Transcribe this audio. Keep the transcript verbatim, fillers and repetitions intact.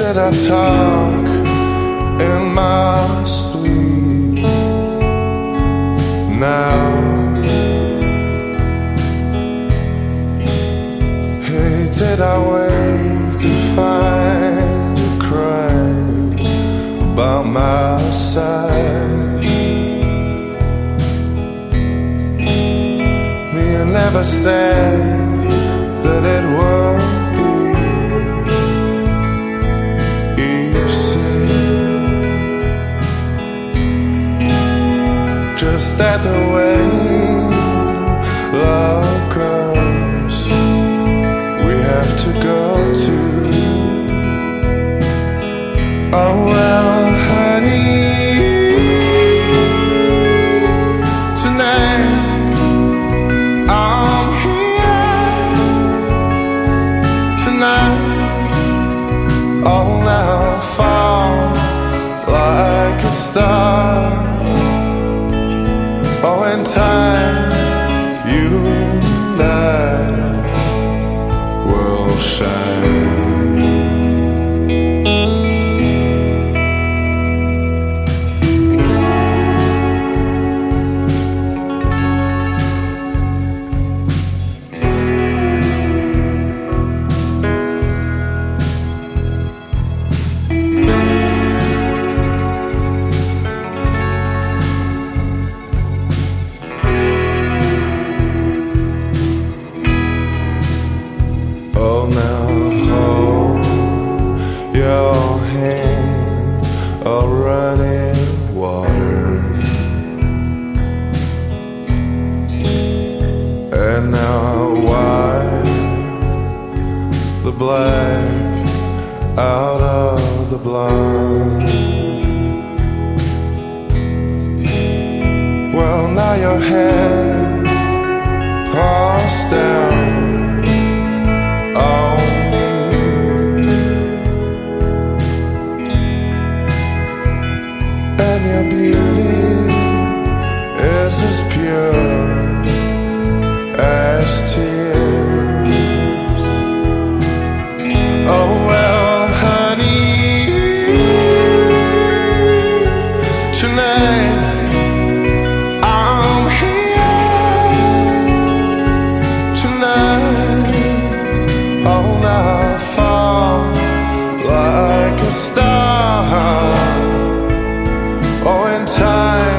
did I talk in my sleep? Now, hey, did I wait to find you crying by my side? Me, I never said that it would be easy, just that the way love goes, we have to go to. Oh well, honey, tonight I'm here. Tonight I'll now fall like a star. Oh, in time you and I will shine. Oh, now hold your hand, a running water, and now wipe the black out of the blind. Well, now your head passed down on me, and your beauty is as pure as tears. Oh well, honey, tonight I'm here. Tonight I'll now fall like a star. Oh, in time